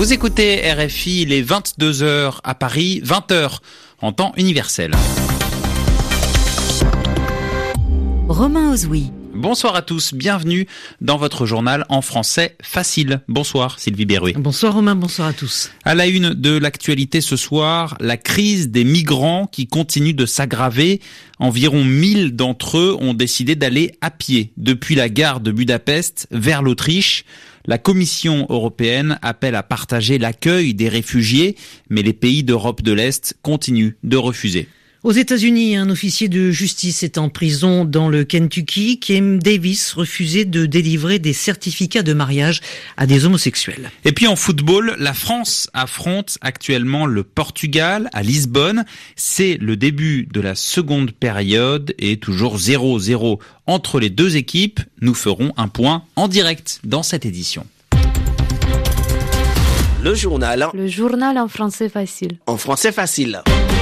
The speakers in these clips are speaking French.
Vous écoutez RFI, il est 22h à Paris, 20h en temps universel. Romain Ozoui. Bonsoir à tous, bienvenue dans votre journal en français facile. Bonsoir Sylvie Berruet. Bonsoir Romain, bonsoir à tous. À la une de l'actualité ce soir, la crise des migrants qui continue de s'aggraver. Environ 1000 d'entre eux ont décidé d'aller à pied depuis la gare de Budapest vers l'Autriche. La Commission européenne appelle à partager l'accueil des réfugiés, mais les pays d'Europe de l'Est continuent de refuser. Aux États-Unis, un officier de justice est en prison dans le Kentucky. Kim Davis refusait de délivrer des certificats de mariage à des homosexuels. Et puis en football, la France affronte actuellement le Portugal à Lisbonne. C'est le début de la seconde période et toujours 0-0 entre les deux équipes. Nous ferons un point en direct dans cette édition. Le journal en français facile. En français facile.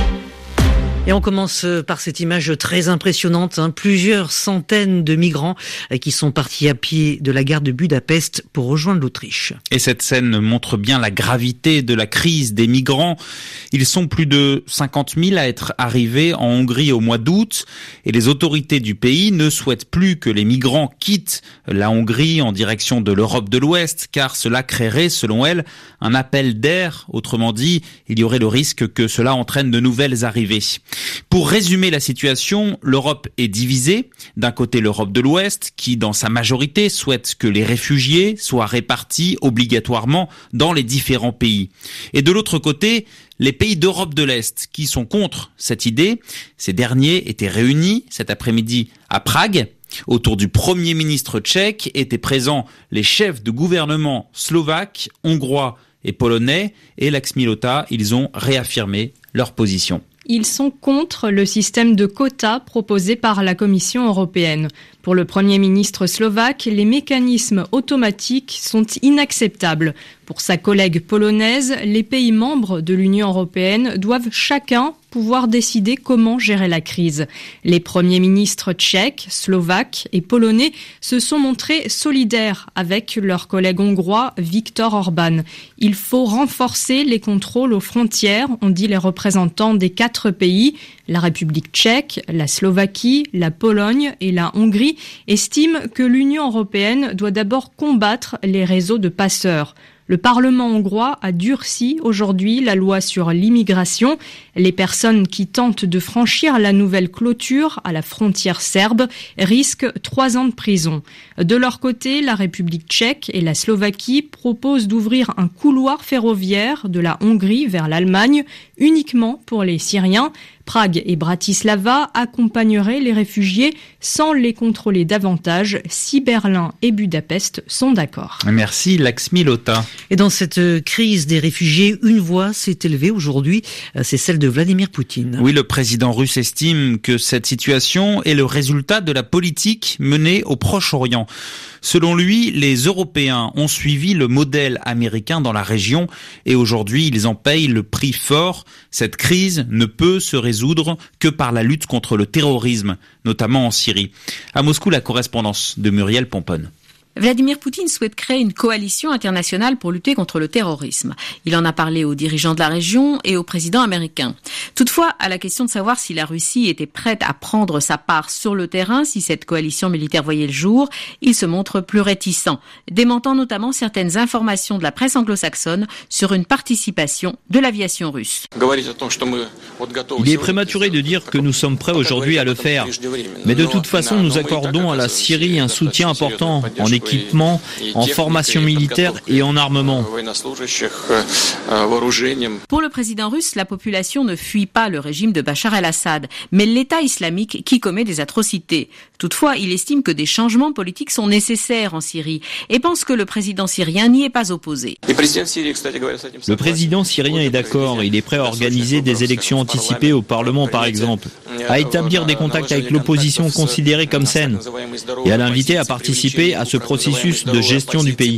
Et on commence par cette image très impressionnante, plusieurs centaines de migrants qui sont partis à pied de la gare de Budapest pour rejoindre l'Autriche. Et cette scène montre bien la gravité de la crise des migrants. Ils sont plus de 50 000 à être arrivés en Hongrie au mois d'août et les autorités du pays ne souhaitent plus que les migrants quittent la Hongrie en direction de l'Europe de l'Ouest car cela créerait, selon elles, un appel d'air. Autrement dit, il y aurait le risque que cela entraîne de nouvelles arrivées. Pour résumer la situation, l'Europe est divisée. D'un côté, l'Europe de l'Ouest, qui, dans sa majorité, souhaite que les réfugiés soient répartis obligatoirement dans les différents pays. Et de l'autre côté, les pays d'Europe de l'Est, qui sont contre cette idée. Ces derniers étaient réunis cet après-midi à Prague. Autour du Premier ministre tchèque étaient présents les chefs de gouvernement slovaques, hongrois et polonais. Et l'ex-Milota, ils ont réaffirmé leur position. Ils sont contre le système de quotas proposé par la Commission européenne. Pour le Premier ministre slovaque, les mécanismes automatiques sont inacceptables. Pour sa collègue polonaise, les pays membres de l'Union européenne doivent chacun pouvoir décider comment gérer la crise. Les premiers ministres tchèques, slovaques et polonais se sont montrés solidaires avec leur collègue hongrois Viktor Orban. Il faut renforcer les contrôles aux frontières, ont dit les représentants des 4 pays. La République tchèque, la Slovaquie, la Pologne et la Hongrie estiment que l'Union européenne doit d'abord combattre les réseaux de passeurs. Le Parlement hongrois a durci aujourd'hui la loi sur l'immigration. Les personnes qui tentent de franchir la nouvelle clôture à la frontière serbe risquent 3 ans de prison. De leur côté, la République tchèque et la Slovaquie proposent d'ouvrir un couloir ferroviaire de la Hongrie vers l'Allemagne uniquement pour les Syriens. Prague et Bratislava accompagneraient les réfugiés sans les contrôler davantage si Berlin et Budapest sont d'accord. Merci l'ex-Milota. Et dans cette crise des réfugiés, une voix s'est élevée aujourd'hui, c'est celle de Vladimir Poutine. Oui, le président russe estime que cette situation est le résultat de la politique menée au Proche-Orient. Selon lui, les Européens ont suivi le modèle américain dans la région et aujourd'hui, ils en payent le prix fort. Cette crise ne peut se résoudre que par la lutte contre le terrorisme, notamment en Syrie. À Moscou, la correspondance de Muriel Pomponne. Vladimir Poutine souhaite créer une coalition internationale pour lutter contre le terrorisme. Il en a parlé aux dirigeants de la région et au président américain. Toutefois, à la question de savoir si la Russie était prête à prendre sa part sur le terrain, si cette coalition militaire voyait le jour, il se montre plus réticent, démentant notamment certaines informations de la presse anglo-saxonne sur une participation de l'aviation russe. Il est prématuré de dire que nous sommes prêts aujourd'hui à le faire. Mais de toute façon, nous accordons à la Syrie un soutien important en équipement, en formation militaire et en armement. Pour le président russe, la population ne fuit pas le régime de Bachar el-Assad, mais l'État islamique qui commet des atrocités. Toutefois, il estime que des changements politiques sont nécessaires en Syrie et pense que le président syrien n'y est pas opposé. Le président syrien est d'accord, il est prêt à organiser des élections anticipées au Parlement par exemple, à établir des contacts avec l'opposition considérée comme saine et à l'inviter à participer à ce processus processus de gestion du pays.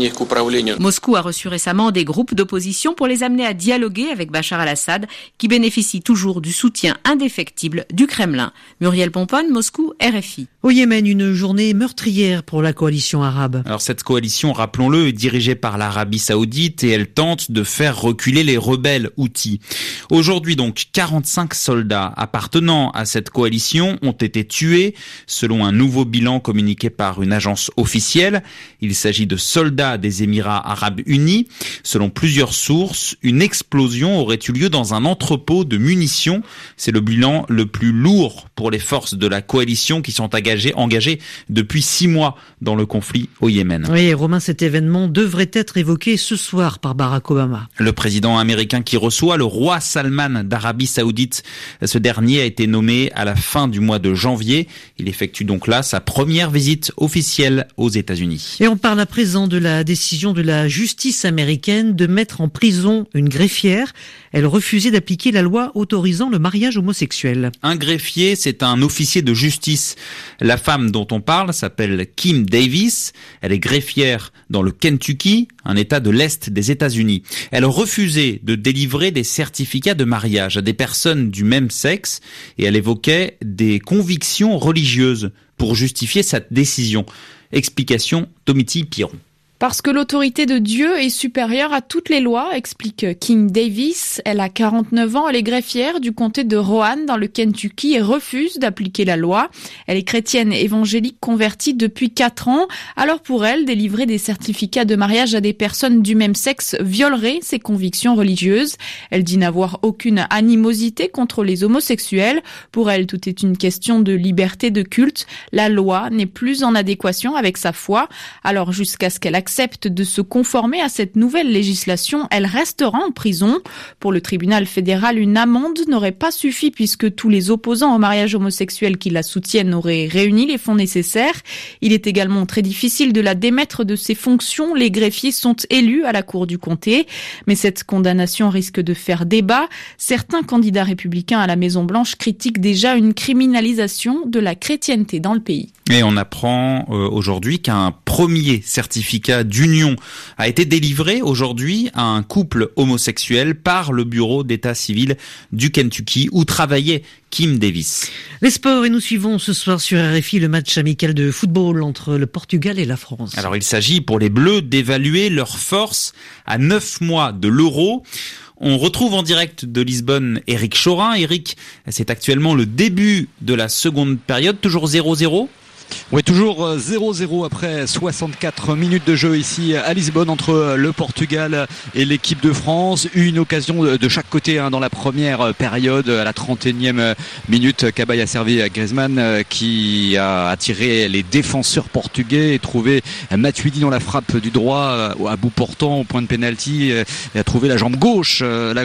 Moscou a reçu récemment des groupes d'opposition pour les amener à dialoguer avec Bachar al-Assad, qui bénéficie toujours du soutien indéfectible du Kremlin. Muriel Pomponne, Moscou, RFI. Au Yémen, une journée meurtrière pour la coalition arabe. Alors cette coalition, rappelons-le, est dirigée par l'Arabie Saoudite et elle tente de faire reculer les rebelles houthis. Aujourd'hui donc, 45 soldats appartenant à cette coalition ont été tués, selon un nouveau bilan communiqué par une agence officielle. Il s'agit de soldats des Émirats arabes unis. Selon plusieurs sources, une explosion aurait eu lieu dans un entrepôt de munitions. C'est le bilan le plus lourd pour les forces de la coalition qui sont engagées depuis 6 mois dans le conflit au Yémen. Oui, Romain, cet événement devrait être évoqué ce soir par Barack Obama. Le président américain qui reçoit le roi Salman d'Arabie Saoudite. Ce dernier a été nommé à la fin du mois de janvier. Il effectue donc là sa première visite officielle aux États-Unis. Et on parle à présent de la décision de la justice américaine de mettre en prison une greffière. Elle refusait d'appliquer la loi autorisant le mariage homosexuel. Un greffier, c'est un officier de justice. La femme dont on parle s'appelle Kim Davis. Elle est greffière dans le Kentucky, un état de l'Est des États-Unis. Elle refusait de délivrer des certificats de mariage à des personnes du même sexe et elle évoquait des convictions religieuses pour justifier cette décision. Explication Domiti Piron. Parce que l'autorité de Dieu est supérieure à toutes les lois, explique Kim Davis. Elle a 49 ans, elle est greffière du comté de Rowan dans le Kentucky et refuse d'appliquer la loi. Elle est chrétienne évangélique convertie depuis 4 ans. Alors pour elle, délivrer des certificats de mariage à des personnes du même sexe violerait ses convictions religieuses. Elle dit n'avoir aucune animosité contre les homosexuels. Pour elle, tout est une question de liberté de culte. La loi n'est plus en adéquation avec sa foi. Alors jusqu'à ce qu'elle accepte de se conformer à cette nouvelle législation, elle restera en prison. Pour le tribunal fédéral, une amende n'aurait pas suffi puisque tous les opposants au mariage homosexuel qui la soutiennent auraient réuni les fonds nécessaires. Il est également très difficile de la démettre de ses fonctions. Les greffiers sont élus à la cour du comté. Mais cette condamnation risque de faire débat. Certains candidats républicains à la Maison-Blanche critiquent déjà une criminalisation de la chrétienté dans le pays. Et on apprend aujourd'hui qu'un premier certificat d'union a été délivré aujourd'hui à un couple homosexuel par le bureau d'état civil du Kentucky où travaillait Kim Davis. Les sports, et nous suivons ce soir sur RFI le match amical de football entre le Portugal et la France. Alors il s'agit pour les Bleus d'évaluer leur force à 9 mois de l'Euro. On retrouve en direct de Lisbonne Éric Chorin. Éric, c'est actuellement le début de la seconde période, toujours 0-0 ? Oui, toujours 0-0 après 64 minutes de jeu ici à Lisbonne entre le Portugal et l'équipe de France. Une occasion de chaque côté dans la première période. À la 31e minute, Cabaye a servi à Griezmann qui a attiré les défenseurs portugais et trouvé Matuidi dans la frappe du droit à bout portant au point de pénalty et a trouvé la jambe gauche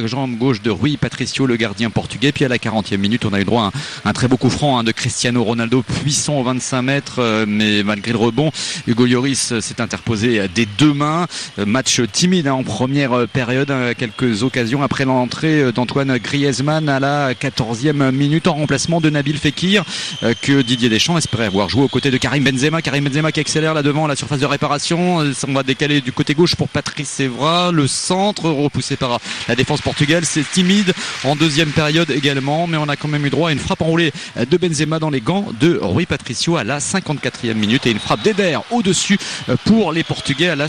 de Rui Patricio, le gardien portugais. Puis à la 40e minute, on a eu droit à un très beau coup franc de Cristiano Ronaldo, puissant au 25 mètres. Mais malgré le rebond, Hugo Lloris s'est interposé des 2 mains. Match timide en première période, quelques occasions après l'entrée d'Antoine Griezmann à la 14e minute en remplacement de Nabil Fekir que Didier Deschamps espérait avoir joué aux côtés de Karim Benzema qui accélère là devant la surface de réparation. On va décaler du côté gauche pour Patrice Evra, le centre repoussé par la défense portugaise. C'est timide en deuxième période également, mais on a quand même eu droit à une frappe enroulée de Benzema dans les gants de Rui Patricio à la 54e minute et une frappe d'Eder au-dessus pour les Portugais à la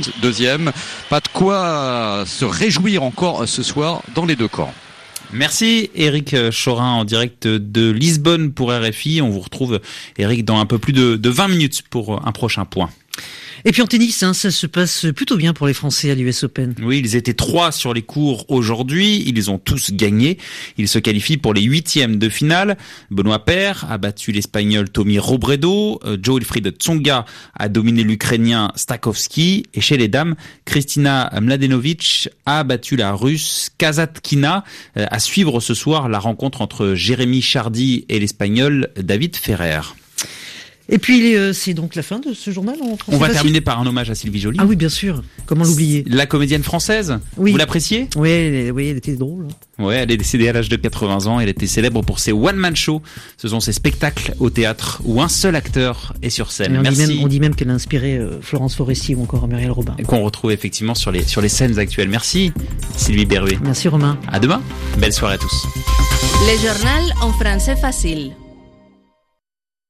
62e. Pas de quoi se réjouir encore ce soir dans les deux camps. Merci Éric Chorin en direct de Lisbonne pour RFI. On vous retrouve, Éric, dans un peu plus de 20 minutes pour un prochain point. Et puis en tennis, ça se passe plutôt bien pour les Français à l'US Open. Oui, ils étaient 3 sur les cours aujourd'hui. Ils ont tous gagné. Ils se qualifient pour les 8e de finale. Benoît Paire a battu l'Espagnol Tommy Robredo. Jo-Wilfried Tsonga a dominé l'Ukrainien Stakhovski. Et chez les dames, Kristina Mladenovic a battu la Russe Kasatkina. À suivre ce soir la rencontre entre Jérémy Chardy et l'Espagnol David Ferrer. Et puis c'est donc la fin de ce journal en français. On va terminer par un hommage à Sylvie Joly. Ah oui, bien sûr. Comment l'oublier? La comédienne française. Oui. Vous l'appréciez? Oui, elle était drôle. Ouais, elle est décédée à l'âge de 80 ans. Elle était célèbre pour ses one-man shows. Ce sont ses spectacles au théâtre où un seul acteur est sur scène. Merci. On dit même qu'elle a inspiré Florence Foresti ou encore Muriel Robin. Et qu'on retrouve effectivement sur les scènes actuelles. Merci Sylvie Berruet. Merci Romain. À demain. Belle soirée à tous. Le journal en français facile.